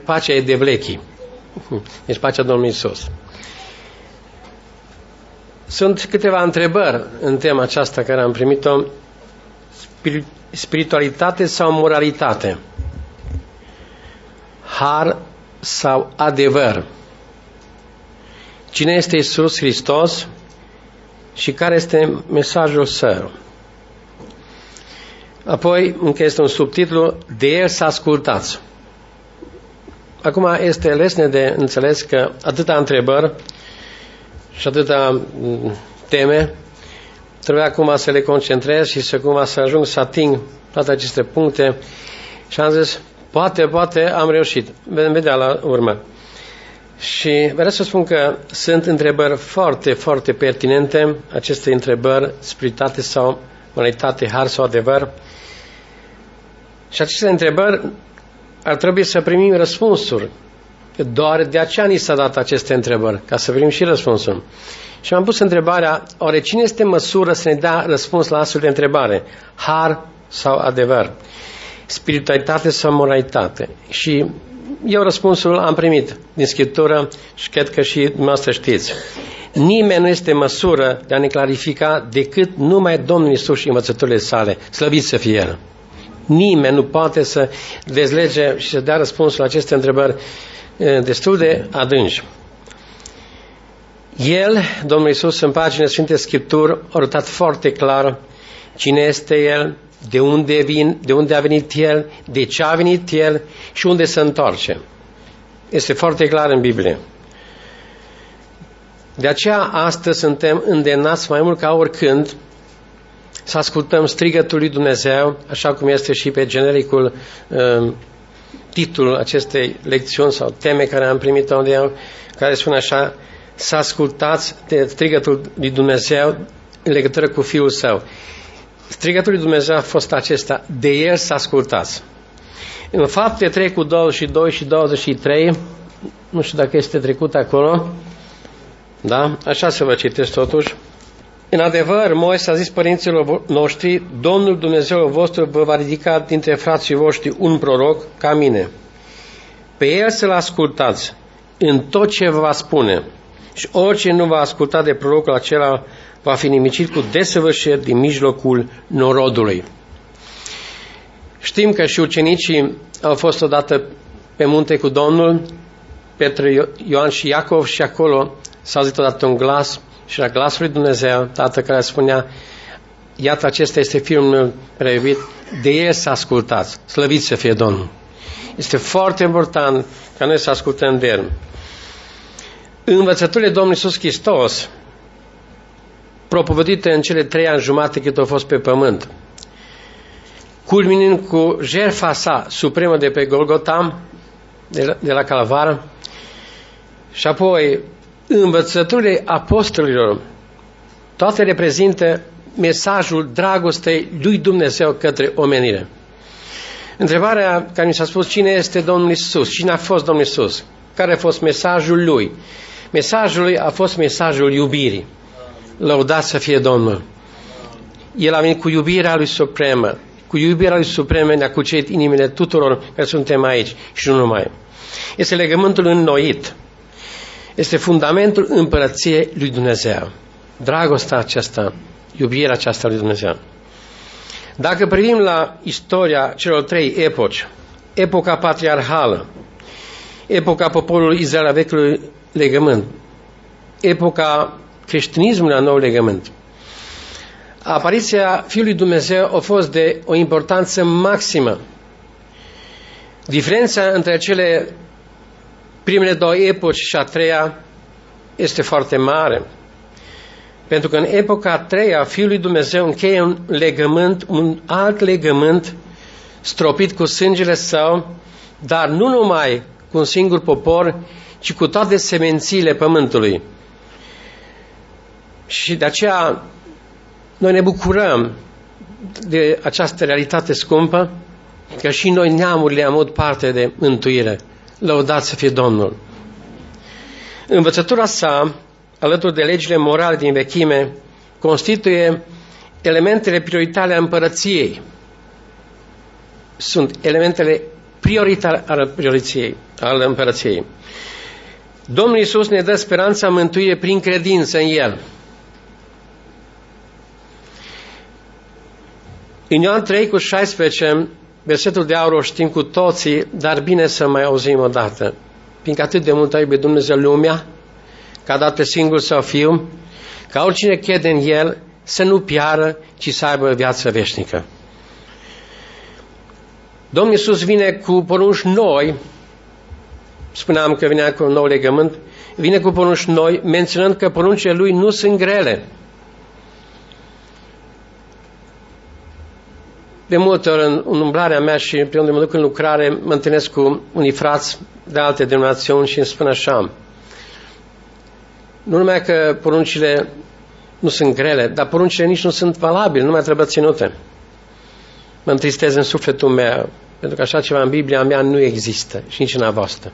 pacea e de vlechi. Deci pacea Domnului Iisus. Sunt câteva întrebări în tema aceasta care am primit-o. Spiritualitate sau moralitate? Har sau adevăr? Cine este Iisus Hristos și care este mesajul său? Apoi, încă este un subtitlu, de el să ascultați. Acum este lesne de înțeles că atâta întrebări și atâta teme, trebuie acum să le concentrez și să ajung să ating toate aceste puncte. Și am zis, poate am reușit. Vedem vedea la urmă. Și vreau să spun că sunt întrebări foarte, foarte pertinente, aceste întrebări, spiritualitate sau moralitate, har sau adevăr. Și aceste întrebări ar trebui să primim răspunsuri. Doar de aceea ni s-a dat aceste întrebări, ca să primim și răspunsul. Și am pus întrebarea, oare cine este în măsură să ne dea răspuns la astfel de întrebare? Har sau adevăr? Spiritualitate sau moralitate? Și eu răspunsul am primit din Scriptură și cred că și dumneavoastră știți. Nimeni nu este în măsură de a ne clarifica decât numai Domnul Iisus și învățăturile sale. Slăvit să fie El. Nimeni nu poate să dezlege și să dea răspunsul la aceste întrebări destul de adânci. El, Domnul Iisus, în paginile Sfinte Scripturi, a arătat foarte clar cine este El, de unde a venit El, de ce a venit El și unde se întoarce. Este foarte clar în Biblie. De aceea astăzi suntem îndemnați mai mult ca oricând să ascultăm strigătul lui Dumnezeu, așa cum este și pe genericul titlul acestei lecțiuni sau teme care am primit-o de el, care spune așa, să ascultați de strigătul lui Dumnezeu în legătură cu Fiul Său. Strigătul lui Dumnezeu a fost acesta, de El să ascultați. În Fapte 3 cu 22 și 23, nu știu dacă este trecut acolo, da? Așa să vă citesc totuși. În adevăr, Moise a zis părinților noștri, Domnul Dumnezeul vostru vă va ridica dintre frații voștri un proroc ca mine. Pe el să-l ascultați în tot ce vă va spune și orice nu va asculta de prorocul acela va fi nimicit cu desăvârșire din mijlocul norodului. Știm că și ucenicii au fost odată pe munte cu Domnul, Petru, Ioan și Iacov, și acolo s-a auzit odată un glas și la glasul lui Dumnezeu, Tatăl care spunea, iată, acesta este Fiul meu prea iubit, de el să ascultați, slăvit să fie Domnul. Este foarte important ca noi să ascultăm de el. Învățăturile Domnului Iisus Hristos, propovădite în cele 3 ani jumate cât a fost pe pământ, culminând cu jertfa sa supremă de pe Golgota, de la Calvar, și apoi învățăturile apostolilor, toate reprezintă mesajul dragostei lui Dumnezeu către omenire. Întrebarea care mi s-a spus, cine este Domnul Iisus? Cine a fost Domnul Iisus? Care a fost mesajul lui? Mesajul lui a fost mesajul iubirii. Lăudat să fie Domnul. El a venit cu iubirea lui supremă. Cu iubirea lui supremă ne-a cucerit inimile tuturor care suntem aici și nu numai. Este legământul înnoit. Este fundamentul împărăției lui Dumnezeu. Dragostea aceasta, iubirea aceasta lui Dumnezeu. Dacă privim la istoria celor 3 epoci, epoca patriarhală, epoca poporului Israel a vechiului legământ, epoca creștinismului a noului legământ, apariția Fiului Dumnezeu a fost de o importanță maximă. Diferența între cele primele 2 epoci și a 3-a este foarte mare. Pentru că în epoca a 3-a Fiul lui Dumnezeu încheie un legământ, un alt legământ stropit cu sângele Său, dar nu numai cu un singur popor, ci cu toate semențiile pământului. Și de aceea noi ne bucurăm de această realitate scumpă, că și noi neamurile am avut parte de mântuire. Lăudat să fie Domnul. Învățătura sa, alături de legile morale din vechime, constituie elementele prioritare a împărăției. Sunt elementele prioritar al împărăției. Domnul Iisus ne dă speranța mântuirii prin credință în El. În Ioan 3:16, versetul de aur o știm cu toții, dar bine să mai auzim o dată. Fiindcă atât de mult a iubit Dumnezeu lumea, că a dat pe singurul Său Fiu, ca oricine crede în El să nu piară, ci să aibă viață veșnică. Domnul Iisus vine cu porunci noi, spuneam că vinea cu un nou legământ, vine cu porunci noi, menționând că poruncile Lui nu sunt grele. De multe ori în umblarea mea și pe unde mă duc în lucrare, mă întâlnesc cu unii frați de alte denominațiuni și îmi spun așa: nu numai că poruncile nu sunt grele, dar poruncile nici nu sunt valabile, nu mai trebuie ținute. Mă întristez în sufletul meu, pentru că așa ceva în Biblia mea nu există și nici în a voastră.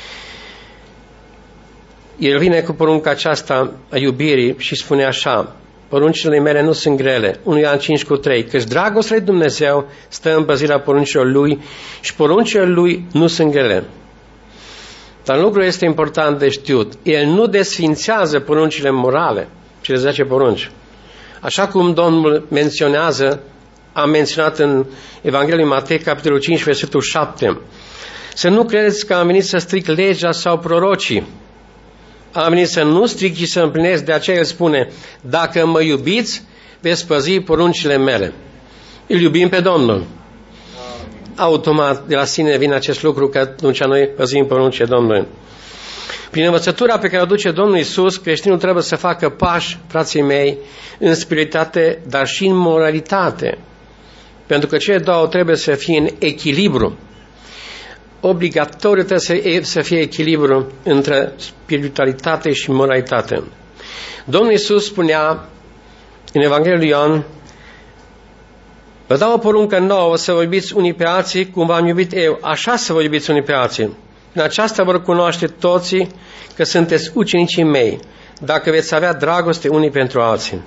El vine cu porunca aceasta a iubirii și spune așa: poruncile mele nu sunt grele. 1 Ioan 5:3, căci dragostea lui Dumnezeu stă în păzirea poruncilor Lui și poruncile Lui nu sunt grele. Dar lucrul este important de știut. El nu desfințează poruncile morale, cele 10 porunci. Așa cum Domnul a menționat în Evanghelia lui Matei, capitolul 5, versetul 7. Să nu credeți că am venit să stric legea sau prorocii. Am venit să nu stric, ci să împlinesc. De aceea El spune: dacă mă iubiți, veți păzi poruncile mele. Îl iubim pe Domnul. Automat, de la sine vine acest lucru, că atunci noi păzim poruncile Domnului. Prin învățătura pe care o duce Domnul Iisus, creștinul trebuie să facă pași, frații mei, în spiritualitate, dar și în moralitate. Pentru că cele două trebuie să fie în echilibru. Obligatoriu trebuie să fie echilibru între spiritualitate și moralitate. Domnul Iisus spunea în Evanghelia lui Ioan: vă dau o poruncă nouă, să vă iubiți unii pe alții cum v-am iubit eu, așa să vă iubiți unii pe alții. În aceasta vor cunoaște toții că sunteți ucenicii mei, dacă veți avea dragoste unii pentru alții.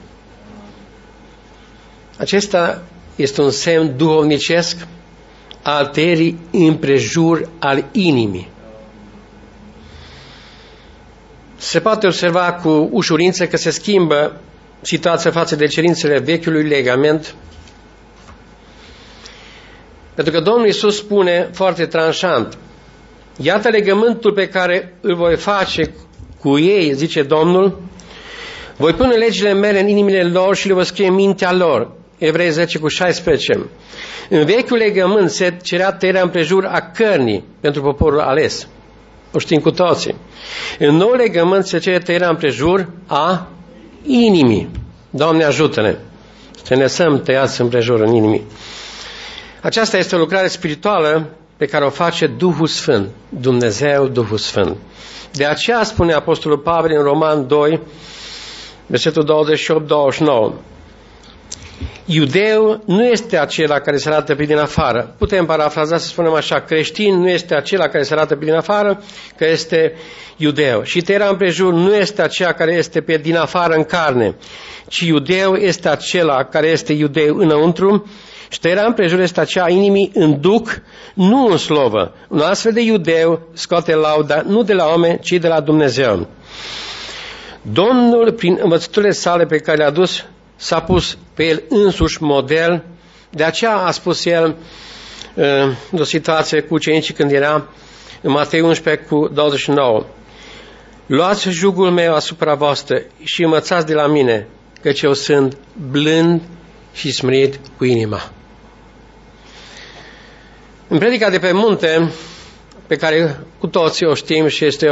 Acesta este un semn duhovnicesc al tăierii împrejur al inimii. Se poate observa cu ușurință că se schimbă situația față de cerințele vechiului legament, pentru că Domnul Iisus spune foarte tranșant: iată legământul pe care îl voi face cu ei, zice Domnul, voi pune legile mele în inimile lor și le voi scrie în mintea lor. Evrei 10:16. În vechiul legământ se cerea tăierea împrejur a cărnii pentru poporul ales. O știm cu toții. În nou legământ se cere tăierea împrejur a inimii. Doamne, ajută-ne să ne lăsăm tăiați împrejur în inimii. Aceasta este o lucrare spirituală pe care o face Duhul Sfânt, Dumnezeu Duhul Sfânt. De aceea spune Apostolul Pavel în Roman 2, versetul 28-29. Iudeu nu este acela care se arată pe din afară. Putem parafraza să spunem așa: creștin nu este acela care se arată pe din afară, că este iudeu. Și tăierea împrejur nu este aceea care este pe din afară în carne, ci iudeu este acela care este iudeu înăuntru. Și tăierea împrejur este aceea inimii în duc, nu în slovă. Un astfel de iudeu scoate lauda nu de la oameni, ci de la Dumnezeu. Domnul, prin învățăturile sale pe care le-a dus, s-a pus pe el însuși model. De aceea a spus el o situație cu ucenicii când era în Matei 11:29. Luați jugul meu asupra voastră și învățați de la mine, căci eu sunt blând și smerit cu inima. În predica de pe munte, pe care cu toții o știm și este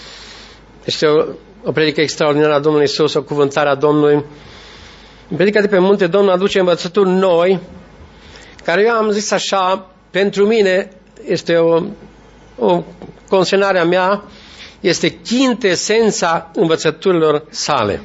o predică extraordinară a Domnului Iisus, o cuvântare a Domnului, în predica de pe munte Domnul aduce învățături noi, care eu am zis așa, pentru mine este o consemnare a mea, este chintesența învățăturilor sale.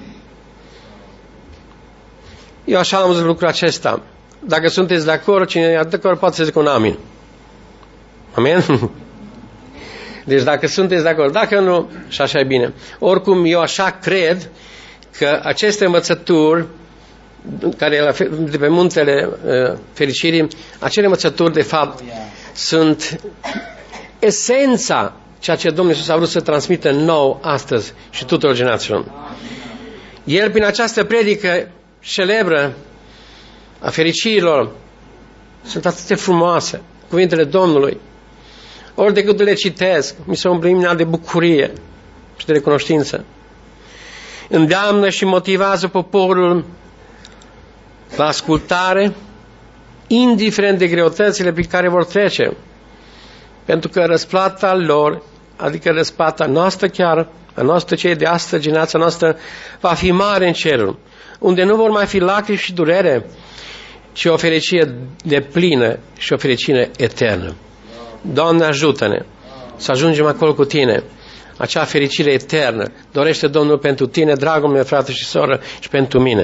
Eu așa am zis lucrul acesta. Dacă sunteți de acord, cine e de acord poate să zică un amin. Amin? Deci dacă sunteți de acord, dacă nu, și așa e bine. Oricum, eu așa cred că aceste învățături, care de pe muntele fericirii, acele învățături, de fapt, sunt esența ceea ce Domnul Iisus a vrut să transmită nou astăzi și tuturor generațiilor. El, prin această predică celebră a fericirilor, sunt atât de frumoase cuvintele Domnului. Ori de cât le citesc, mi se umblă inima de bucurie și de recunoștință. Îndeamnă și motivează poporul la ascultare, indiferent de greutățile pe care vor trece. Pentru că răsplata lor, adică răsplata noastră chiar, a noastră cei de astăzi, generația noastră, va fi mare în cerul, unde nu vor mai fi lacrimi și durere, ci o fericire deplină și o fericire eternă. Doamne, ajută-ne să ajungem acolo cu Tine. Acea fericire eternă dorește Domnul pentru tine, dragul meu, frate și soră, și pentru mine.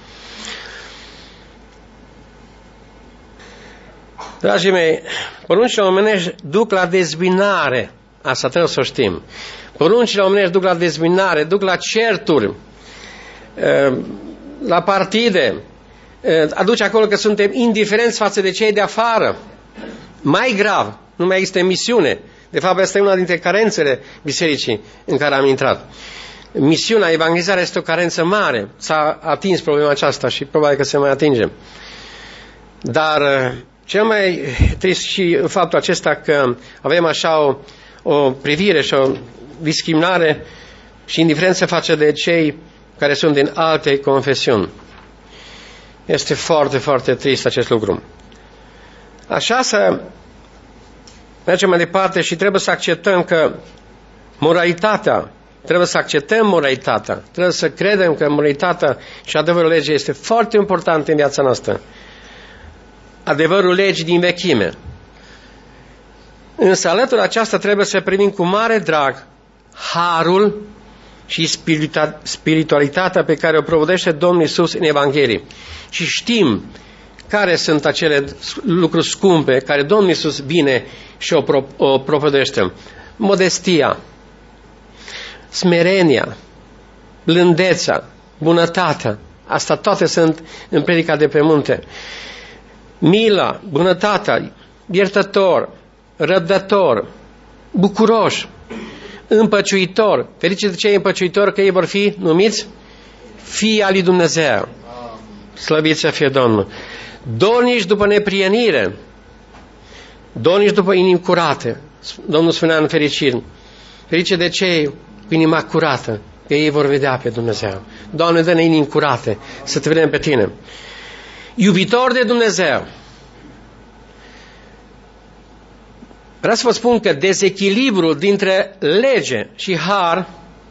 Dragii mei, poruncile omenești duc la dezbinare. Asta trebuie să o știm. Poruncile omenești duc la dezbinare, duc la certuri, la partide, aduce acolo că suntem indiferenți față de cei de afară. Mai grav, nu mai există misiune. De fapt, asta e una dintre carențele bisericii în care am intrat. Misiunea, evangelizarea este o carență mare. S-a atins problema aceasta și probabil că se mai atinge. Dar cel mai trist și faptul acesta că avem așa o privire și o discriminare și indiferență față de cei care sunt din alte confesiuni. Este foarte, foarte trist acest lucru. Așa să mergem mai departe și trebuie să acceptăm că moralitatea, trebuie să acceptăm moralitatea, trebuie să credem că moralitatea și adevărul legii este foarte important în viața noastră. Adevărul legii din vechime. Însă alături aceasta trebuie să primim cu mare drag harul și spiritualitatea pe care o provodește Domnul Iisus în Evanghelie. Și știm care sunt acele lucruri scumpe care Domnul Iisus vine și o propovădește. Modestia, smerenia, blândețea, bunătatea. Asta toate sunt în predica de pe munte. Mila, bunătatea, iertător, răbdător, bucuroș, împăciuitor. Ferice de cei împăciuitori, că ei vor fi numiți fii al lui Dumnezeu. Slăvit să fie Domnul. Dornici după neprienire, dornici după inimi curate. Domnul spunea în fericire, ferice de cei cu inima curată, că ei vor vedea pe Dumnezeu. Doamne, dă-ne inimi curate, să te vedem pe Tine. Iubitor de Dumnezeu. Vreau să vă spun că dezechilibrul dintre lege și har,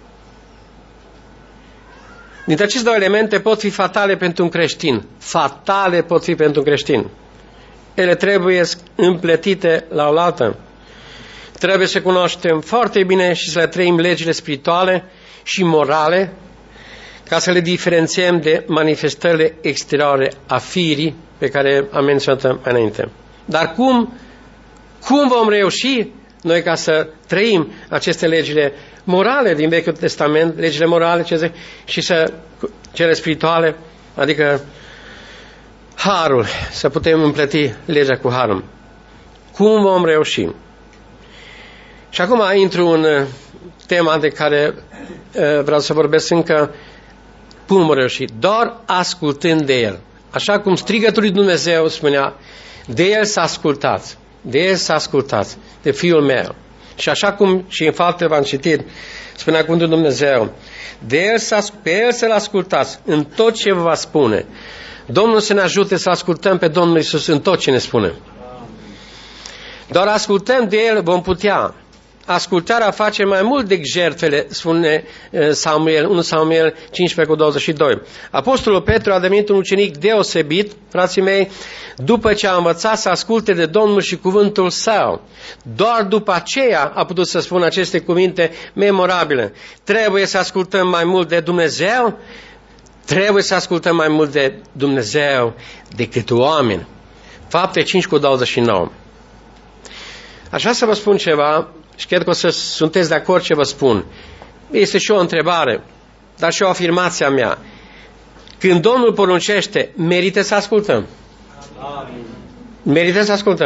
dintre aceste două elemente, pot fi fatale pentru un creștin. Fatale pot fi pentru un creștin. Ele trebuie împletite la oaltă. Trebuie să cunoaștem foarte bine și să le trăim legile spirituale și morale, ca să le diferențiem de manifestările exterioare a firii pe care am menționat mai înainte. Dar cum vom reuși noi ca să trăim aceste legile morale din Vechiul Testament, legile morale și cele spirituale, adică harul, să putem împleti legea cu harul. Cum vom reuși? Și acum intru în tema de care vreau să vorbesc încă. Cum vom reuși? Doar ascultând de El. Așa cum strigătul lui Dumnezeu spunea, de El să ascultați, de El să ascultați, de Fiul meu. Și așa cum și în fapte v-am citit, spunea cuvântul Dumnezeu, pe El să-L ascultați în tot ce vă va spune. Domnul să ne ajute să ascultăm pe Domnul Iisus în tot ce ne spune. Doar ascultăm de El vom putea. Ascultarea face mai mult decât jertfele, spune Samuel, 1 Samuel 15:22. Apostolul Petru a devenit un ucenic deosebit, frații mei, după ce a învățat să asculte de Domnul și cuvântul Său. Doar după aceea a putut să spună aceste cuvinte memorabile. Trebuie să ascultăm mai mult de Dumnezeu, trebuie să ascultăm mai mult de Dumnezeu decât oameni. Fapte 5:29. Aș vrea să vă spun ceva și cred că o să sunteți de acord ce vă spun. Este și o întrebare, dar și o afirmație a mea. Când Domnul poruncește, merită să ascultăm? Merită să ascultăm.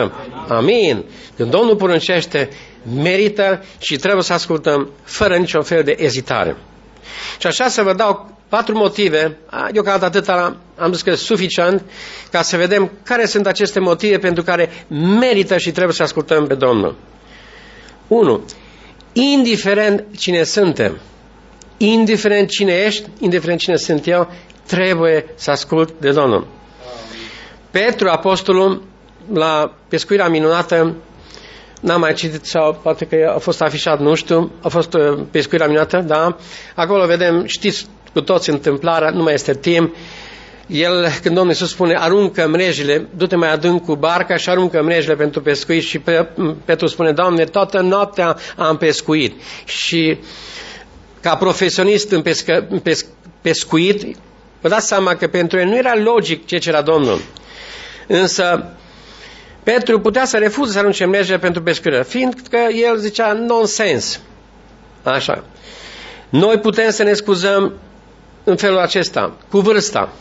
Amin. Când Domnul poruncește, merită și trebuie să ascultăm fără niciun fel de ezitare. Și așa să vă dau 4 motive, deocamdată atâta am zis că suficient, ca să vedem care sunt aceste motive pentru care merită și trebuie să ascultăm pe Domnul. 1. Indiferent cine suntem, indiferent cine ești, indiferent cine sunt eu, trebuie să ascult de Domnul. Petru, apostolul, la pescuirea minunată, n-am mai citit sau poate că a fost afișat, nu știu, a fost pescuirea minunată, da? Acolo vedem, știți cu toți întâmplarea, nu mai este timp. El, când Domnul Iisus spune, aruncă mrejile, du-te mai adânc cu barca și aruncă mrejile pentru pescuit și Petru spune, Doamne, toată noaptea am pescuit. Și ca profesionist în pescuit, vă dați seama că pentru el nu era logic ce cerea Domnul. Însă Petru putea să refuze să arunce mrejile pentru pescuire, fiindcă el zicea nonsens. Așa. Noi putem să ne scuzăm în felul acesta, cu vârsta.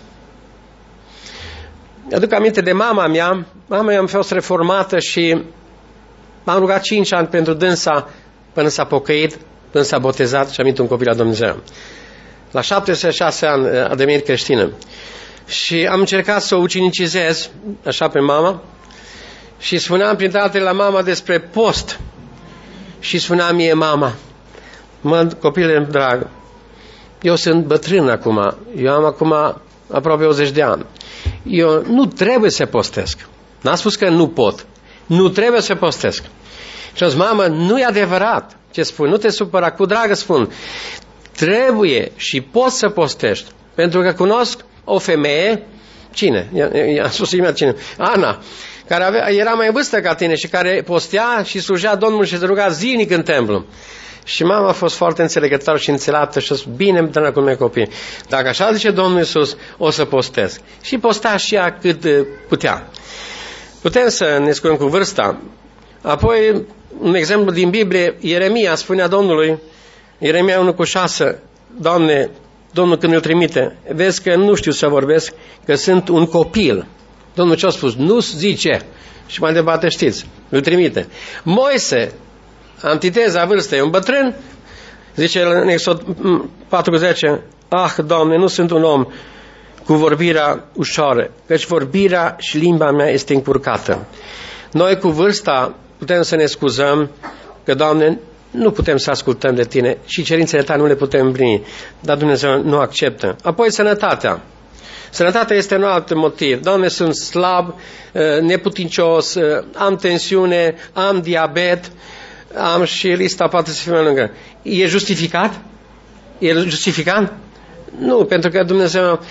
Aduc aminte de mama mea am fost reformată și m-am rugat 5 ani pentru dânsa până s-a pocăit, până s-a botezat și a venit un copil la Dumnezeu. La 76 ani a devenit creștină. Și am încercat să o ucenicizez, așa pe mama, și spuneam printre altele la mama despre post. Și spunea mie mama, copile drag, eu sunt bătrân acum, eu am acum aproape 80 de ani. Eu nu trebuie să postesc. N-am spus că nu pot. Nu trebuie să postesc. Și am zis, mamă, nu e adevărat ce spui, nu te supăra, cu dragă spun. Trebuie și poți să postești. Pentru că cunosc o femeie, cine? I-am spus imediat cine? Ana, care era mai vârstă ca tine și care postea și slujea Domnul și se ruga zilnic în templu. Și mama a fost foarte înțelegătoare și înțeleaptă și a spus, bine, dragul meu copii, dacă așa zice Domnul Iisus, o să postez. Și posta și ea cât putea. Putem să ne scurăm cu vârsta. Apoi, un exemplu din Biblie, Ieremia spunea Domnului, Ieremia 1:6, Doamne, Domnul când îl trimite, vezi că nu știu să vorbesc, că sunt un copil. Domnul ce a spus? Nu zice. Și mai departe știți, îl trimite. Moise, antiteza vârstei, un bătrân, zice în Exod 4:10, ah, Doamne, nu sunt un om cu vorbirea ușoară, căci vorbirea și limba mea este încurcată. Noi cu vârsta putem să ne scuzăm că, Doamne, nu putem să ascultăm de Tine și cerințele Tale nu le putem împlini, dar Dumnezeu nu acceptă. Apoi sănătatea. Sănătatea este un alt motiv. Doamne, sunt slab, neputincios, am tensiune, am diabet, am și lista poate să fie mai lungă. E justificat? E justificat? Nu, pentru că Dumnezeu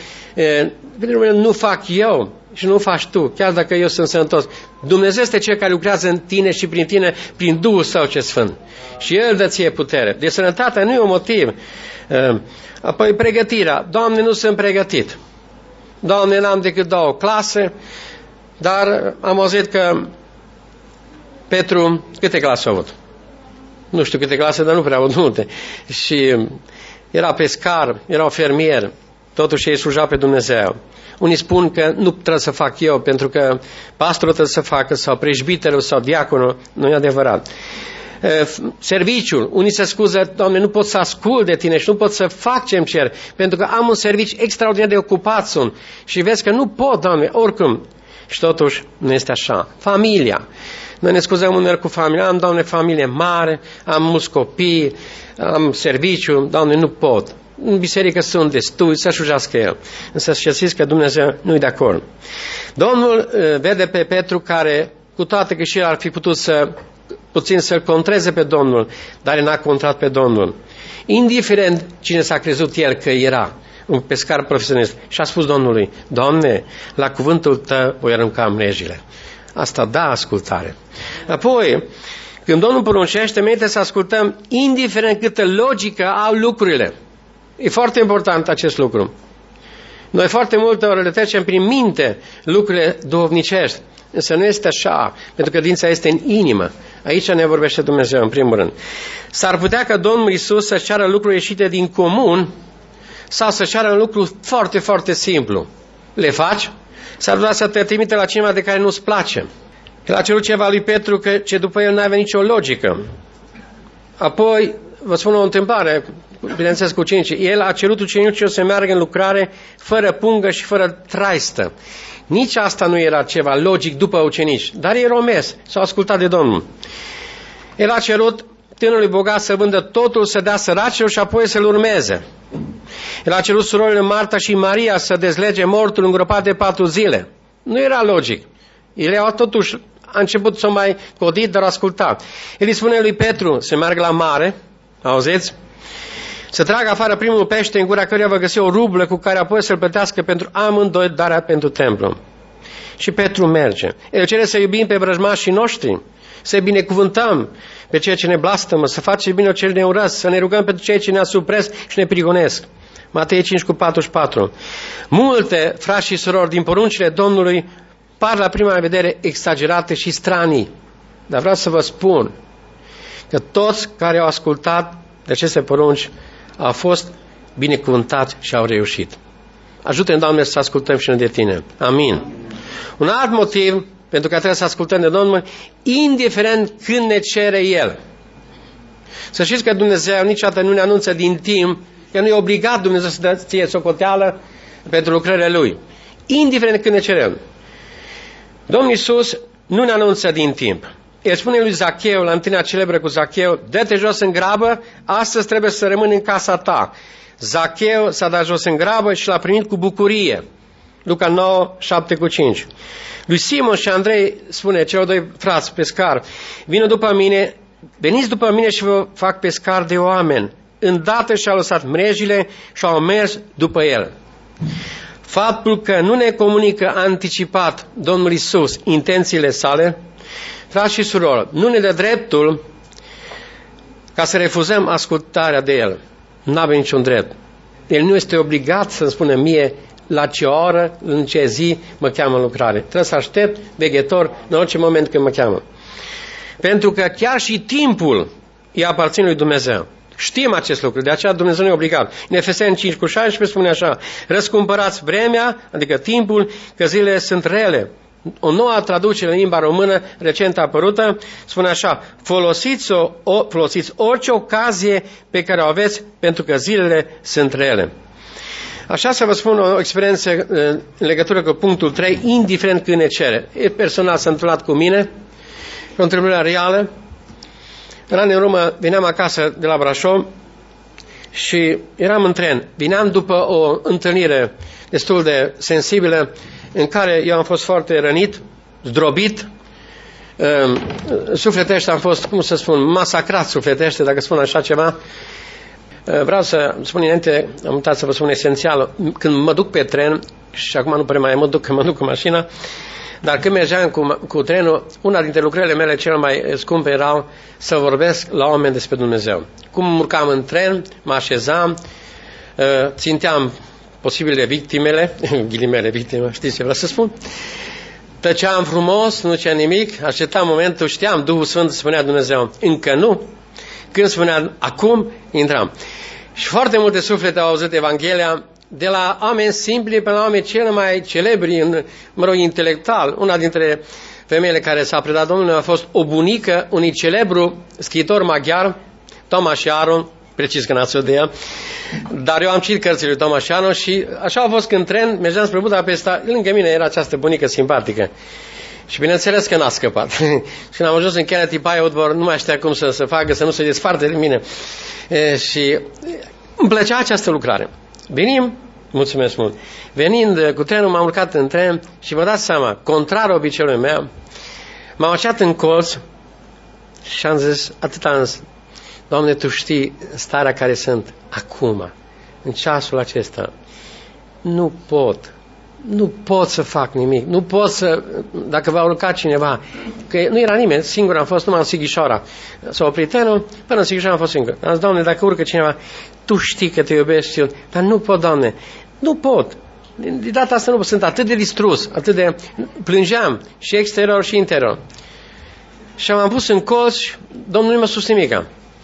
nu fac eu și nu faci tu, chiar dacă eu sunt sănătos. Dumnezeu este Cel care lucrează în tine și prin tine, prin Duhul Său ce Sfânt. Și El dă ție putere. Deci sănătatea nu e un motiv. Apoi pregătirea. Doamne, nu sunt pregătit. Doamne, n-am decât 2 clase, dar am auzit că Petru, câte clase a avut? Nu știu câte clase, dar nu prea avut multe. Și era pescar, era fermier, totuși ei sluja pe Dumnezeu. Unii spun că nu trebuie să fac eu, pentru că pastorul trebuie să facă, sau preșbiterul, sau diaconul. Nu e adevărat. Serviciul. Unii se scuză, Doamne, nu pot să ascult de Tine și nu pot să fac ce-mi cer, pentru că am un serviciu extraordinar de ocupat sunt. Și vezi că nu pot, Doamne, oricum. Și totuși nu este așa. Familia. Noi ne scuzăm uneori cu familia. Am, Doamne, familie mare, am mulți copii, am serviciu, Doamne, nu pot. În biserică sunt destui să slujească El. Însă știți că Dumnezeu nu-i de acord. Domnul vede pe Petru care, cu toate că și el ar fi putut puțin să-l contreze pe Domnul, dar n-a contrat pe Domnul. Indiferent cine s-a crezut el că era un pescar profesionist, și a spus Domnului, Doamne, la cuvântul Tău voi arunca mrejile. Asta da ascultare. Apoi, când Domnul poruncește, merită să ascultăm indiferent câtă logică au lucrurile. E foarte important acest lucru. Noi foarte multe ori le trecem prin minte lucrurile duhovnicești, însă nu este așa, pentru că credința este în inimă. Aici ne vorbește Dumnezeu în primul rând. S-ar putea ca Domnul Iisus să ceară lucruri ieșite din comun sau să ceară un lucru foarte, foarte simplu. Le faci? S-ar putea să te trimite la cineva de care nu-ți place. El a cerut ceva lui Petru ce după el nu avea nicio logică. Apoi, vă spun o întâmplare, bineînțeles cu ucenicii. El a cerut ucenicilor să meargă în lucrare fără pungă și fără traistă. Nici asta nu era ceva logic după ucenici, dar ei au mers, s-au ascultat de Domnul. El a cerut tânărului bogat să vândă totul, să dea săracilor și apoi să-l urmeze. El a cerut surorile Marta și Maria să dezlege mortul îngropat de 4 zile. Nu era logic. El totuși a început să mai codit, dar asculta. El îi spune lui Petru să meargă la mare, auziți? Să tragă afară primul pește în gura căruia va găsi o rublă cu care apoi să-l plătească pentru amândoi darea pentru templu. Și Petru merge. El cere să iubim pe vrăjmașii noștri, să binecuvântăm pe cei ce ne blastămă, să facem bine cei ce ne urăsc, să ne rugăm pentru cei ce ne asupresc și ne prigonesc. Matei 5:44. Multe frați și surori din poruncile Domnului par la prima vedere exagerate și stranii. Dar vreau să vă spun că toți care au ascultat de aceste porunci au fost binecuvântați și au reușit. Ajută-ne, Doamne, să ascultăm și noi de Tine. Amin. Un alt motiv pentru că trebuie să ascultăm de Domnul, indiferent când ne cere El. Să știți că Dumnezeu niciodată nu ne anunță din timp, că nu e obligat Dumnezeu să dă ție socoteală pentru lucrările Lui. Indiferent când ne cerem. Domnul Iisus nu ne anunță din timp. El spune lui Zacheu, la întâlnirea celebră cu Zacheu, dă-te jos în grabă, astăzi trebuie să rămâni în casa ta. Zacheu s-a dat jos în grabă și l-a primit cu bucurie. Luca 9:7-5. Lui Simon și Andrei spune, celor doi frați pescari, veniți după mine și vă fac pescar de oameni. Îndată și-a lăsat mrejile și au mers după el. Faptul că nu ne comunică anticipat Domnul Iisus intențiile sale, frați și surori, nu ne dă dreptul ca să refuzăm ascultarea de El. Nu avem niciun drept. El nu este obligat să-mi spună mie la ce oră, în ce zi mă cheamă în lucrare. Trebuie să aștept veghetor în orice moment când mă cheamă. Pentru că chiar și timpul îi aparține lui Dumnezeu. Știm acest lucru, de aceea Dumnezeu nu e obligat. În Efeseni 5:16 spune așa, răscumpărați vremea, adică timpul, că zilele sunt rele. O nouă traducere în limba română, recent apărută, spune așa, folosiți orice ocazie pe care o aveți, pentru că zilele sunt rele. Așa să vă spun o experiență în legătură cu punctul 3, indiferent când ne cere. Personal s-a întâmplat cu mine, o întâmplare reală. În anii în urmă veneam acasă de la Brașov și eram în tren. Veneam după o întâlnire destul de sensibilă în care eu am fost foarte rănit, zdrobit, sufletește am fost, cum să spun, masacrat sufletește, dacă spun așa ceva. Vreau să spun înainte, am uitat să vă spun esențial, când mă duc pe tren, și acum nu prea mai mă duc cu mașina, dar când mergeam cu trenul, una dintre lucrările mele cele mai scumpe erau să vorbesc la oameni despre Dumnezeu. Cum urcam în tren, mă așezam, ținteam posibile victimele, ghilimele victime, știți ce vreau să spun? Tăceam frumos, nu zicea nimic, așteptam momentul, știam, Duhul Sfânt spunea Dumnezeu, încă nu. Când spunea acum, intram. Și foarte multe suflete au auzit Evanghelia, de la oameni simpli până la oameni cel mai celebri, intelectual. Una dintre femeile care s-a predat Domnului a fost o bunică unui celebru scriitor maghiar, Tomaș Iaro, precis că n-ați de ea, dar eu am citit cărțile lui Tomaș Iaro și așa a fost când tren, mergeam spre Budapesta, lângă mine era această bunică simpatică. Și bineînțeles că n-a scăpat. Și când am ajuns în Chiara Tipaia Udvar, nu mai știa cum să se facă, să nu se desparte de mine. Și îmi plăcea această lucrare. Mulțumesc mult, venind cu trenul, m-am urcat în tren și vă dați seama, contrar obiceiului meu, m-am așezat în colț și am zis, am zis, Doamne, Tu știi starea care sunt acum, în ceasul acesta. Nu pot să fac nimic, nu pot să, dacă va urca cineva, că nu era nimeni, singur am fost, numai în Sighișoara. S-a oprit trenul, până în Sighișoara am fost singur. Am zis, Doamne, dacă urcă cineva, Tu știi că Te iubești, dar nu pot, Doamne, nu pot. De data asta nu pot, sunt atât de distrus, atât de plângeam, și exterior și interior. Și m-am pus în colț și Domnul nu m-a spus nimica.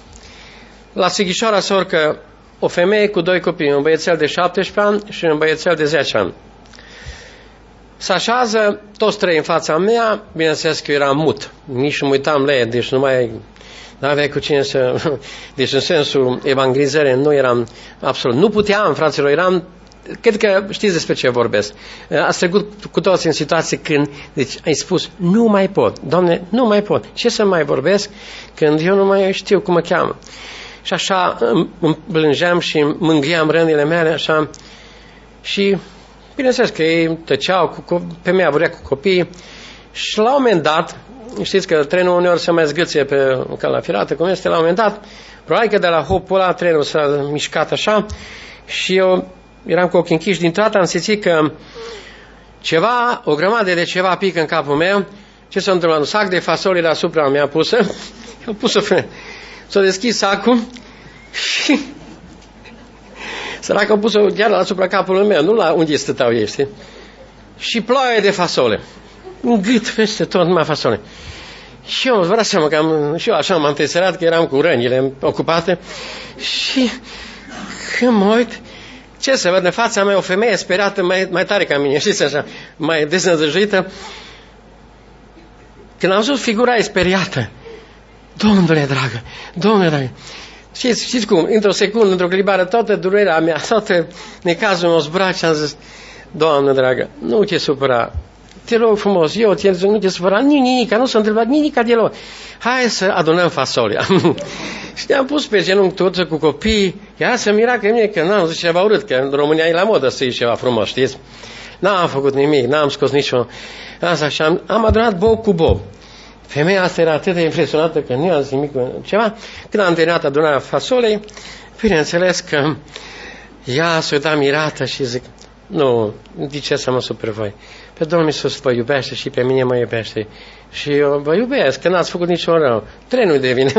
La Sighișoara se urcă o femeie cu 2 copii, un băiețel de 17 ani și un băiețel de 10 ani. se așează toți trei în fața mea, bineînțeles că eu eram mut, nici nu mă uitam la ei, deci nu aveai cu cine să... Deci în sensul evangelizării nu eram absolut, nu puteam, fraților, eram... Cred că știți despre ce vorbesc. Ați trecut cu toți în situații când, deci ai spus, nu mai pot, Doamne, nu mai pot. Ce să mai vorbesc când eu nu mai știu cum mă cheamă? Și așa îmi plângeam și mângâiam rănile mele, așa. Și bineînțeles că ei tăceau, femeia vorbea cu copiii. Și la un moment dat, știți că trenul uneori se mai zgâție pe calea ferată, cum este, la un moment dat, probabil că de la hopul ăla trenul s-a mișcat așa și eu eram cu ochii închiși, dintr-o dată am simțit că ceva, o grămadă de ceva pică în capul meu. Ce s-a întâmplat? Un sac de fasole deasupra mi-a pusă, am pus-o frână. S-a deschis sacul și săracă a pus-o chiar deasupra capului meu, nu la unde stăteau ei, știi? Și ploaie de fasole. În gât, peste tot, numai fasole. Și eu, vă dați seama că și eu așa m-am treserat, că eram cu rănile ocupate. Și când mă uit, ce să văd în fața mea o femeie speriată mai tare ca mine, știți așa, mai deznădăjduită. Când am văzut figura ei speriată, Domnule dragă, știți cum, într-o secundă, într-o clipare, toată durerea mea, toată necazul meu zbrac și am zis, Doamne dragă, nu te supăra, te rog frumos, eu nu te supăra, nimica, nu s-a întâmplat nimica deloc. Hai să adunăm fasolia. Și ne-am pus pe genunchi toți cu copiii, ea se mira că mie, că n-am zis ceva urât, că în România e la modă să zici ceva frumos, știți? N-am făcut nimic, n-am scos nicio... Asta și am adunat bob cu bob. Femeia asta era atât de impresionată că nu i-a zis nimic ceva. Când am terminat adunarea fasolei, bineînțeles că ea s-a uitat mirată și zic, nu, de ce să mă super voi? Pe Domnul Iisus vă iubește și pe mine mă iubește. Și eu vă iubesc, că n-ați făcut niciun rău. Trenul de vine.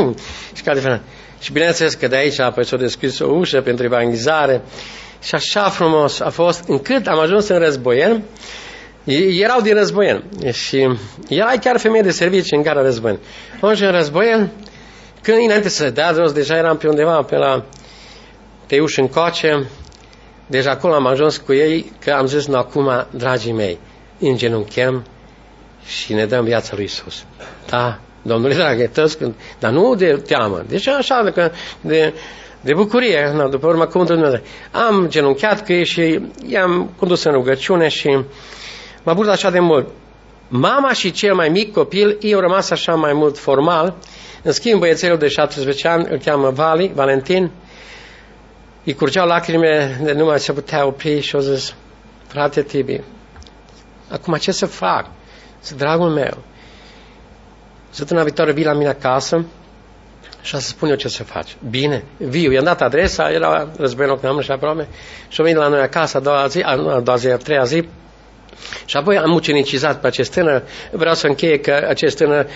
Și bineînțeles că de aici apoi s-a deschis o ușă pentru evangelizare. Și așa frumos a fost, încât am ajuns în Războieni. Erau din Războieni. Și era chiar femeie de serviciu în gara Războieni. Am ajuns în Războieni, când înainte să dea jos, deja eram pe undeva pe la Teiuș încoace. Deci acolo am ajuns cu ei, că am zis, nu, acum, dragii mei, îngenunchem și ne dăm viața lui Iisus. Da, Domnule dragă, dar nu de teamă, deci așa, de bucurie, după urmă, cuvântul Dumnezeu. Am genunchiat cu ei și i-am condus în rugăciune și m-a bucurat așa de mult. Mama și cel mai mic copil, ei au rămas așa mai mult formal. În schimb, băiețelul de 17 ani, îl cheamă Valentin, îi curgeau lacrime de nu mai se putea opri și au zis, frate Tibi, acum ce să fac? Zic, dragul meu, săptămâna viitoare vii la mine acasă și să spun eu ce să faci. Bine, viu, i-am dat adresa, era Războieni că am și aproape, și au venit la noi acasă a treia zi, și apoi am ucenicizat pe acest tânăr. Vreau să încheie că acest tânăr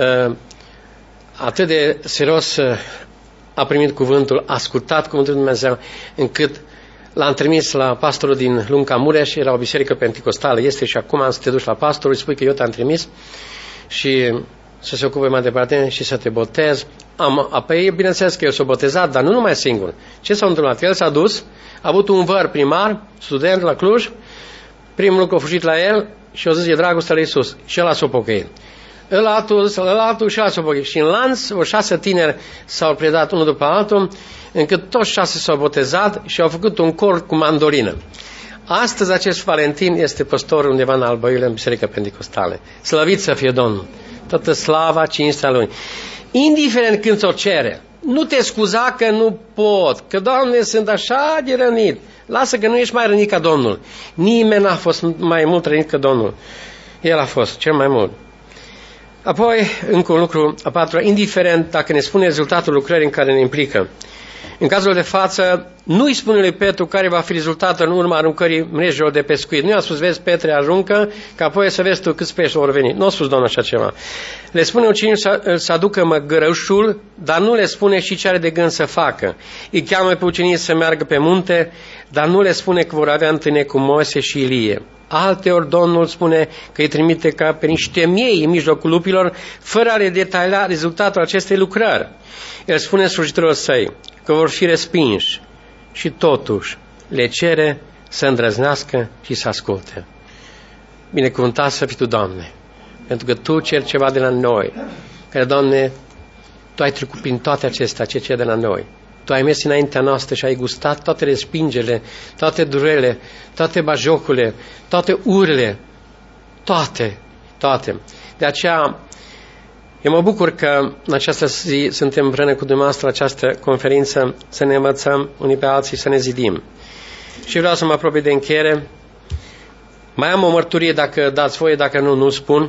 atât de serios a primit cuvântul, a ascultat cuvântul lui Dumnezeu, încât l-am trimis la pastorul din Lunca Mureș, era o biserică penticostală, este și acum, să te duci la pastorul, îi spui că eu te-am trimis și să se ocupe mai departe și să te botezi. Apoi, bineînțeles că el s-a botezat, dar nu numai singur. Ce s-a întâmplat? El s-a dus, a avut un văr primar, student la Cluj, primul lucru a fugit la el și a zis, e dragostea lui Iisus. Și ăla s-a pocăit. Ălaltul și ăla s-a pocăit. Și în lanț, 6 tineri s-au predat unul după altul, încât toți 6 s-au botezat și au făcut un cor cu mandolină. Astăzi acest Valentin este păstor undeva în Albăile, în Biserica Pentecostală. Slăvit să fie Domnul! Toată slava, cinstea Lui. Indiferent când ți-o cere, nu te scuza că nu pot, că, Doamne, sunt așa de rănit. Lasă că nu ești mai rănit ca Domnul. Nimeni n-a fost mai mult rănit ca Domnul. El a fost cel mai mult. Apoi, încă un lucru, a patra, indiferent dacă ne spune rezultatul lucrării în care ne implică. În cazul de față, nu îi spune lui Petru care va fi rezultatul în urma aruncării mrejilor de pescuit. Nu i-a spus, vezi, Petre, aruncă, că apoi să vezi tu câți pești vor veni. Nu a spus Domnul așa ceva. Le spune ucenicii să aducă măgărășul, dar nu le spune și ce are de gând să facă. Îi cheamă pe ucenicii să meargă pe munte, dar nu le spune că vor avea întâlniri cu Moise și Ilie. Alteori Domnul spune că îi trimite ca pe niște miei în mijlocul lupilor, fără a le detaila rezultatul acestei lucrări. El spune slujitorilor săi că vor fi respinși și totuși le cere să îndrăznească și să asculte. binecuvântat să fii Tu, Doamne, pentru că Tu ceri ceva de la noi, care, Doamne, Tu ai trecut prin toate acestea, ce ceri de la noi. Tu ai mers înaintea noastră și ai gustat toate respingerile, toate durele, toate bajocurile, toate urile, toate. De aceea, eu mă bucur că în această zi suntem împreună cu dumneavoastră această conferință, să ne învățăm unii pe alții, să ne zidim. Și vreau să mă apropii de încheiere. Mai am o mărturie, dacă dați voie, dacă nu spun.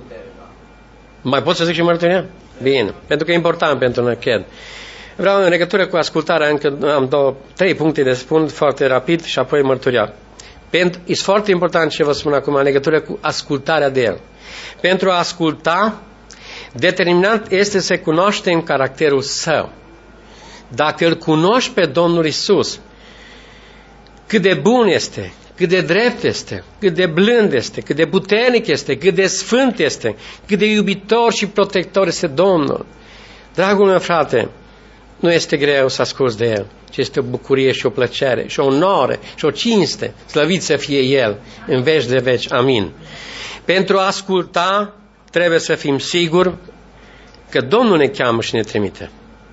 Mai pot să zic și mărturia? Bine, pentru că e important pentru noi, cred. Vreau în legătură cu ascultarea, încă am 3 puncte de spun foarte rapid și apoi mărturia. E foarte important ce vă spun acum în legătură cu ascultarea de El. Pentru a asculta, determinant este să cunoaștem caracterul Său. Dacă Îl cunoști pe Domnul Iisus, cât de bun este, cât de drept este, cât de blând este, cât de puternic este, cât de sfânt este, cât de iubitor și protector este Domnul. Dragul meu frate, nu este greu să asculți de El, ci este o bucurie și o plăcere și o onoare și o cinste. Slăvit să fie El în veci de veci. Amin. Pentru a asculta trebuie să fim siguri că Domnul ne cheamă și ne trimite.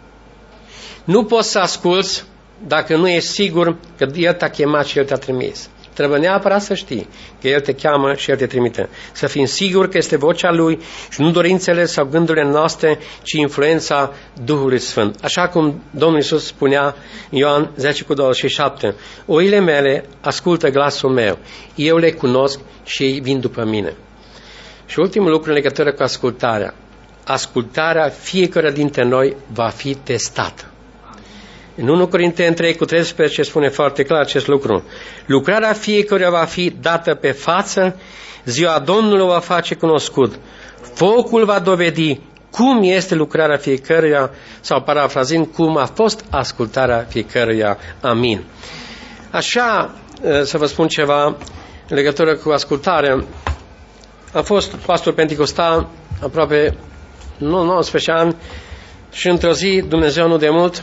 Nu poți să asculți dacă nu ești sigur că El te-a chemat și El te-a trimis. Trebuie neapărat să știi că El te cheamă și El te trimite. Să fim siguri că este vocea Lui și nu dorințele sau gândurile noastre, ci influența Duhului Sfânt. Așa cum Domnul Iisus spunea în Ioan 10:27, oile mele ascultă glasul meu, eu le cunosc și ei vin după mine. Și ultimul lucru în legătură cu ascultarea. Ascultarea fiecare dintre noi va fi testată. În 1 Corinteni 3:13 spune foarte clar acest lucru. Lucrarea fiecăruia va fi dată pe față, ziua Domnului o va face cunoscut. Focul va dovedi cum este lucrarea fiecăruia, sau parafrazând, cum a fost ascultarea fiecăruia. Amin. Așa, să vă spun ceva în legătură cu ascultarea. Am fost pastor penticostal aproape 19 ani și într-o zi, Dumnezeu nu de mult,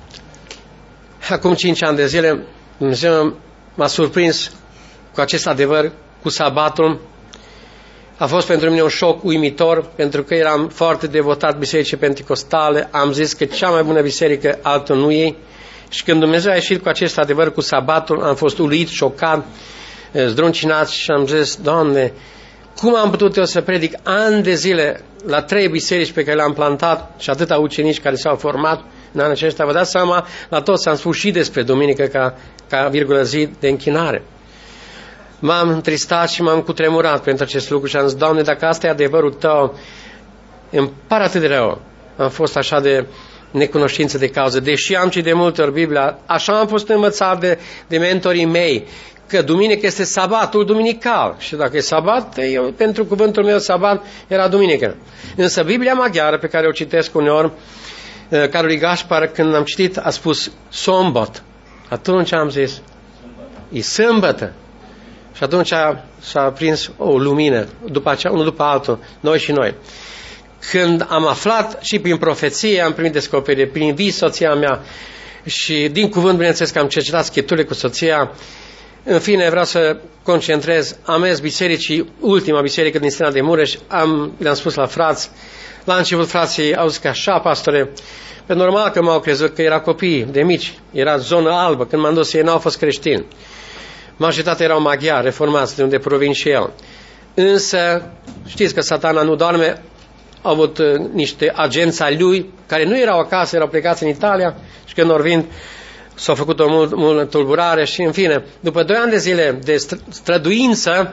acum 5 ani de zile, Dumnezeu m-a surprins cu acest adevăr, cu sabatul. A fost pentru mine un șoc uimitor, pentru că eram foarte devotat bisericii penticostale. Am zis că cea mai bună biserică altul nu e. Și când Dumnezeu a ieșit cu acest adevăr, cu sabatul, am fost uluit, șocat, zdruncinat și am zis, Doamne, cum am putut eu să predic ani de zile la 3 biserici pe care le-am plantat și atâta ucenici care s-au format în anul acesta? Vă dați seama, la toți am spus și despre duminică ca virgulă zi de închinare. M-am întristat și m-am cutremurat pentru acest lucru și am zis, Doamne, dacă asta e adevărul Tău, îmi pare atât de rău. Am fost așa de necunoștință de cauză. Deși am citit de multe ori Biblia, așa am fost învățat de mentorii mei, că duminică este sabatul duminical. Și dacă e sabat, eu, pentru cuvântul meu sabat era duminică. Însă Biblia maghiară, pe care o citesc uneori, Carol Gaspar, când am citit, a spus sombot. Atunci am zis, e sâmbătă. Și atunci s-a prins o lumină, după aceea, unul după altul, noi și noi. Când am aflat și prin profeție, am primit descoperire, prin vis soția mea și din cuvânt, bineînțeles că am cercetat Scripturile cu soția. În fine, vreau să concentrez. Am mers bisericii, ultima biserică din Stena de Mureș, le-am spus la frați. La început frații au zis că așa, pastore, pe normal că m-au crezut că era copii de mici, era zonă albă, când m-am dus ei n-au fost creștini. Majoritatea erau maghiari, reformați, de unde provin și eu. Însă, știți că Satana nu doarme, au avut niște agenți ai lui, care nu erau acasă, erau plecați în Italia, și când ori vin, s-a făcut o multă tulburare și, în fine, după 2 ani de zile de străduință,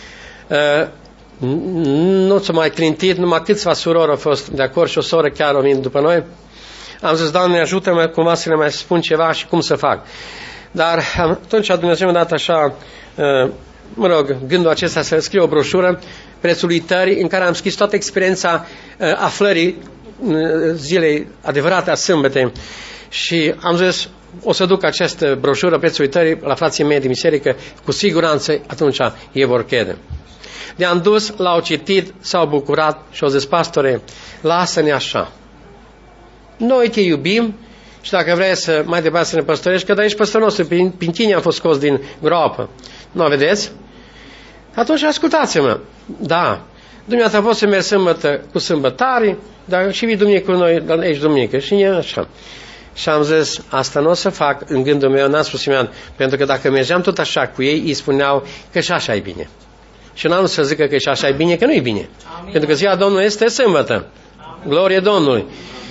nu s-a mai clintit, numai câțiva surori au fost de acord și o soră chiar o venit după noi. Am zis, Doamne, ajută-mă cumva să le mai spun ceva și cum să fac. Dar atunci Dumnezeu mi-a dat așa, gândul acesta să scriu o broșură, Prețul uitării, în care am scris toată experiența aflării zilei adevărate a sâmbetei. Și am zis, o să duc această broșură, Prețul uitării, la frații mei din biserică, cu siguranță atunci ei vor crede. Le-am dus, l-au citit, s-au bucurat și au zis, pastore, lasă-ne așa. Noi te iubim și dacă vrei să mai departe să ne păstorești, că de aici păstorul nostru, prin tine am fost scos din groapă. Nu vedeți? Atunci ascultați-mă. Da, dumneavoastră poți să mergi sâmbătă cu sâmbătarii, dar și vii duminică cu noi, dar ești duminică. Și e așa. Și am zis, asta nu o să fac în gândul meu, n-am spus Simeon, pentru că dacă mergeam tot așa cu ei, îi spuneau că și așa e bine. Și n-am să zică că și așa e bine, că nu e bine. Amin. Pentru că ziua Domnului este sâmbătă. Amin. Glorie Domnului.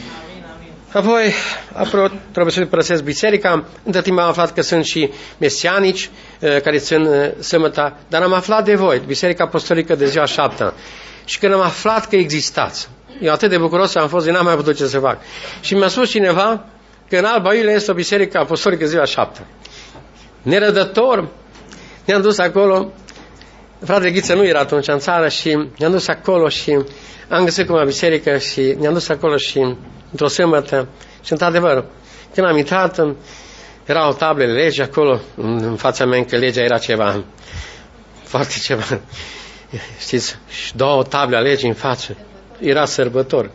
Apoi, trebuie să părăsesc biserica. Între timp am aflat că sunt și mesianici care țin sâmbăta, dar am aflat de voi, Biserica Apostolică de ziua 7. Și când am aflat că existați, eu atât de bucuros am fost, n-am mai putut ce să fac. Și mi-a spus cineva că în Alba Iulia este o Biserică Apostolică ziua 7. Nerădător, ne-am dus acolo, fratele Ghiță nu era atunci în țară și ne-am dus acolo și am găsit cum o biserică și ne-am dus acolo și într-o sâmbătă și într-adevăr, când am intrat, erau tablele legi acolo în fața mea, că legea era ceva, foarte ceva, știți, și 2 table a legii în față. Era sărbător.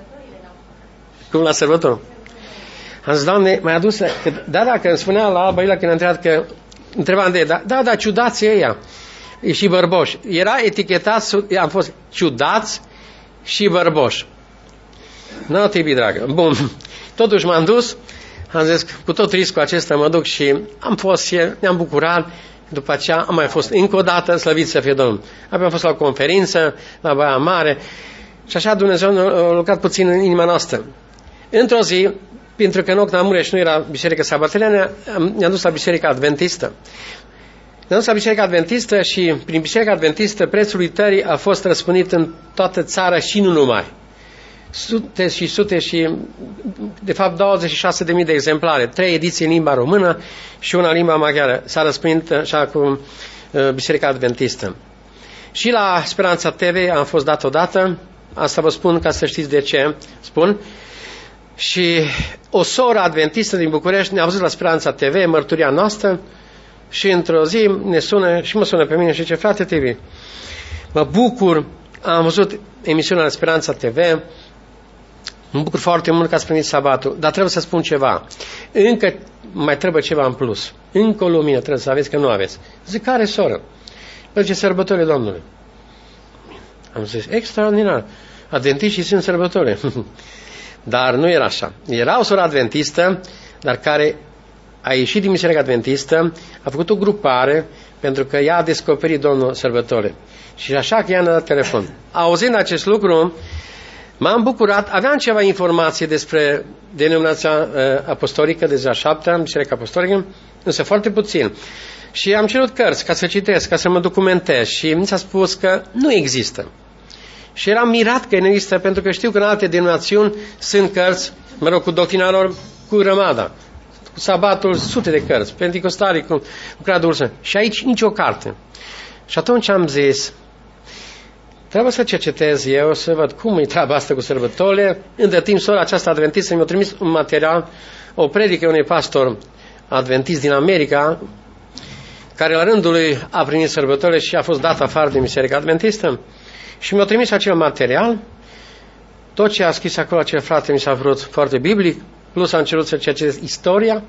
Cum la sărbător? Am zis, Doamne, m-ai adus, că îmi spunea la Alba Iulia când am întrebat că, întrebam de ei, da, ciudați ăia și bărboși. Era etichetat, am fost ciudați și bărboși. N-au tipit, dragă. Bun. Totuși m-am dus, am zis, cu tot riscul acesta mă duc și am fost, ne-am bucurat. După aceea am mai fost încă o dată, slăvit să fie Domnul. Apoi am fost la o conferință, la Baia Mare, și așa Dumnezeu a lucrat puțin în inima noastră. Într-o zi, pentru că în Ocna Mureș nu era biserică sabateliană, ne-am dus la biserica adventistă. Ne-am dus la biserica adventistă și prin biserica adventistă prețul uitării a fost răspândit în toată țara și nu numai. Sute și sute și, de fapt, 26.000 de exemplare, 3 ediții în limba română și una în limba maghiară. S-a răspândit așa cu biserica adventistă. Și la Speranța TV am fost dat odată, asta vă spun ca să știți de ce spun, și o soră adventistă din București ne-a văzut la Speranța TV, mărturia noastră, și într-o zi ne sună și mă sună pe mine și zice, frate TV, mă bucur, am văzut emisiunea la Speranța TV, mă bucur foarte mult că ați primit sabatul, dar trebuie să spun ceva. Încă mai trebuie ceva în plus. Încă o lumină trebuie să aveți, că nu aveți. Zic, care soră? Zice, sărbătorile Domnului. Am zis, extraordinar. Adventiștii sunt sărbătorile. Dar nu era așa. Era o soră adventistă, dar care a ieșit din biserica adventistă, a făcut o grupare, pentru că ea a descoperit Domnul sărbătorile. Și așa că ea ne-a dat telefon. Auzind acest lucru, m-am bucurat, aveam ceva informații despre denominația apostolică de ziua 7, biserica apostolică, însă foarte puțin. Și am cerut cărți ca să citesc, ca să mă documentez și mi s-a spus că nu există. Și eram mirat că nu există, pentru că știu că în alte denominațiuni sunt cărți, mă rog, cu doctrina lor, cu rămada, cu sabatul, sute de cărți, pentecostarii, cu gradul ursă. Și aici nicio carte. Și atunci am zis, trebuie să cercetez eu, să văd cum e treaba asta cu sărbătorile. Între timp, sora aceasta adventistă mi-a trimis un material, o predică unui pastor adventist din America, care la rândul lui a primit sărbătorile și a fost dat afară din biserica adventistă. Și mi-a trimis acel material. Tot ce a scris acolo acel frate mi s-a vrut foarte biblic, plus am cerut să cercetez istoria.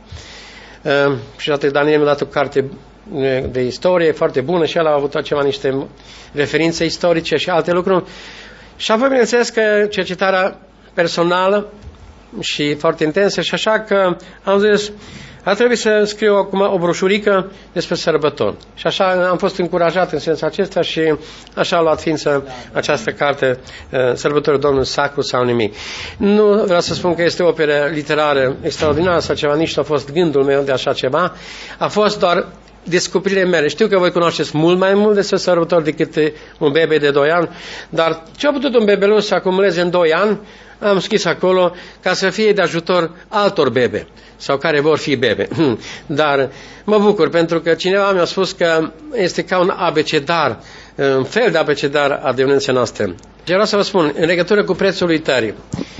Și atât Daniel mi-a dat o carte de istorie foarte bună și el a avut ceva, niște referințe istorice și alte lucruri. Și apoi, bineînțeles că cercetarea personală și foarte intensă și așa că am zis, ar trebui să scriu acum o broșurică despre sărbători. Și așa am fost încurajat în sensul acesta și așa a luat ființă această carte, Sărbătorile Domnului Sacru sau nimic. Nu vreau să spun că este o operă literară extraordinară sau ceva, nici nu a fost gândul meu de așa ceva. A fost doar descoperirile mele. Știu că voi cunoașteți mult mai mult despre sărbători decât un bebe de 2 ani, dar ce a putut un bebeluș să acumuleze în 2 ani, am scris acolo ca să fie de ajutor altor bebe sau care vor fi bebe. Dar mă bucur pentru că cineva mi-a spus că este ca un abecedar, un fel de abecedar a denominației noastre. Și vreau să vă spun, în legătură cu prețul uitării,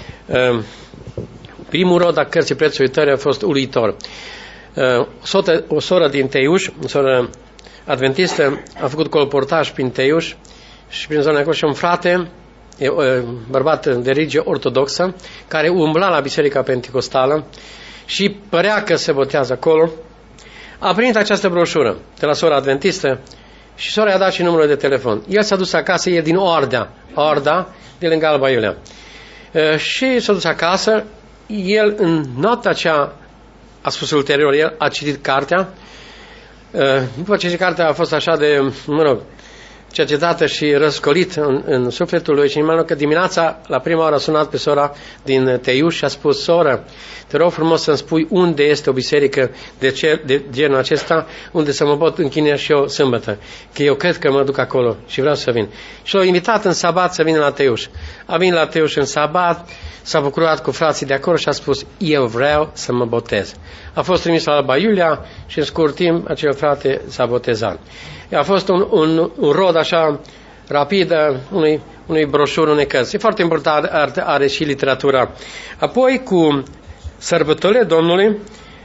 primul rod a cărții Prețul uitării a fost uluitor. O soră din Teiuș, o soră adventistă, a făcut colportaj prin Teiuș și prin zona acolo și un frate, bărbat de religie ortodoxă, care umbla la biserica penticostală și părea că se botează acolo, a primit această broșură de la sora adventistă Și sora i-a dat și numărul de telefon. El s-a dus acasă, e din Orda, de lângă Alba Iulia. Și s-a dus acasă, el în noaptea aceea, a spus ulterior, el a citit cartea. După ce cartea a fost așa de, cercetată și răscolit în sufletul lui, și în că dimineața, la prima oră, a sunat pe sora din Teiuș și a spus: soră, te rog frumos să-mi spui unde este o biserică de genul acesta, unde să mă pot închina și eu sâmbătă, că eu cred că mă duc acolo și vreau să vin. Și l-a invitat în sabat să vină la Teiuș. A venit la Teiuș în sabat, s-a bucurat cu frații de acolo și a spus: eu vreau să mă botez. A fost trimis la Alba Iulia și în scurt timp acel frate s-a botezat. A fost un rod așa rapid unui broșur, unei cărți. E foarte important, are și literatura. Apoi, cu sărbătorile Domnului,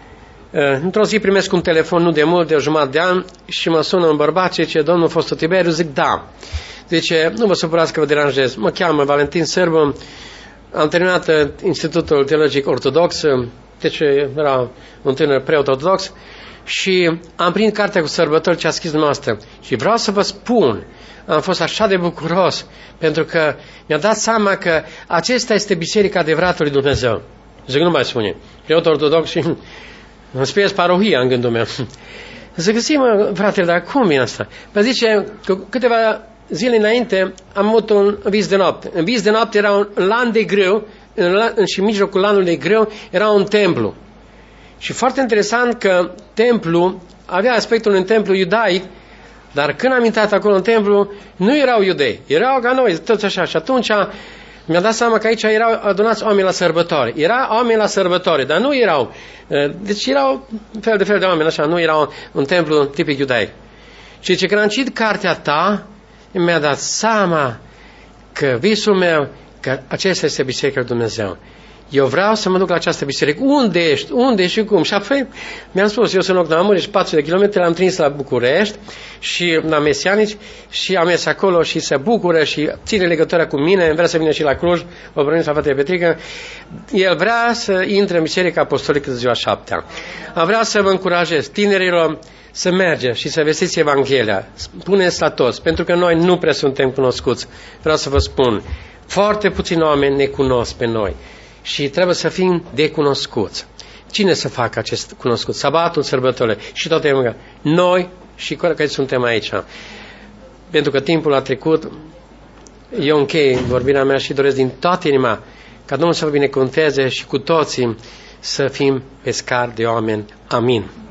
într-o zi primesc un telefon, nu de mult, de o jumătate de an, și mă sună un bărbat și zice: domnul Fostul Tiberiu? Zic: da. Zice: nu vă supărați că vă deranjez. Mă cheamă Valentin Sârbu, am terminat Institutul Teologic Ortodox, deci era un tânăr preot ortodox, și am primit cartea cu sărbători ce a scris dumneavoastră. Și vreau să vă spun, am fost așa de bucuros, pentru că mi-a dat seama că acesta este biserica adevăratului Dumnezeu. Zic: nu mai spune. Preot ortodox și îmi spiez parohia în gândul meu. Zic: mă, fratele, dar cum vine asta? Păi zice că câteva zile înainte am avut un vis de noapte. În vis de noapte era un lan de grâu, și în mijlocul lanului de grâu era un templu. Și foarte interesant că templu avea aspectul unui templu iudaic, dar când am intrat acolo în templu, nu erau iudei, erau ca noi, toți așa. Și atunci mi-a dat seama că aici erau adunați oameni la sărbători. Era oameni la sărbători, dar nu erau. Deci erau fel de oameni, așa, nu erau un templu tipic iudaic. Și ce când am citit cartea ta, mi-a dat seama că visul meu, că acesta este Biserica lui Dumnezeu. Eu vreau să mă duc la această biserică. Unde ești? Unde și cum? Și apoi mi-am spus: eu sunt loc de Amăriș, 400 de kilometri, l-am trimis la București și la Mesianici și am mers acolo și se bucură și ține legătura cu mine, vrea să vină și la Cluj, o promit la fratele Petrică. El vrea să intre în Biserica Apostolică de ziua 7-a. Am vrea să vă încurajez, tinerilor, să mergeți și să vestiți Evanghelia. Spuneți la toți, pentru că noi nu prea suntem cunoscuți. Vreau să vă spun, foarte puțini oameni ne cunosc pe noi. Și trebuie să fim de cunoscuți. Cine să facă acest cunoscut? Sabatul, sărbătorile și toate mâncare. Noi și care suntem aici. Pentru că timpul a trecut, eu închei vorbirea mea și doresc din toată inima ca Domnul să vă binecuvânteze și cu toții să fim pescari de oameni. Amin.